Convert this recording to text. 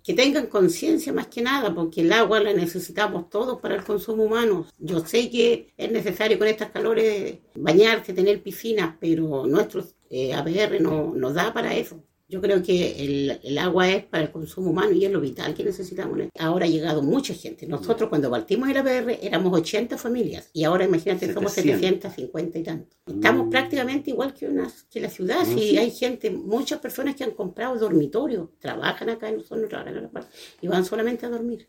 que tengan conciencia más que nada, porque el agua la necesitamos todos para el consumo humano. Yo sé que es necesario con estas calores bañarse, tener piscinas, pero nuestro APR no nos da para eso. Yo creo que el agua es para el consumo humano y es lo vital que necesitamos. Ahora ha llegado mucha gente. Nosotros cuando partimos el APR éramos 80 familias y ahora imagínate somos 750 y tanto. Estamos prácticamente igual que la ciudad. Sí, hay gente, muchas personas que han comprado dormitorios, trabajan acá, nosotros no trabajan en la parte y van solamente a dormir.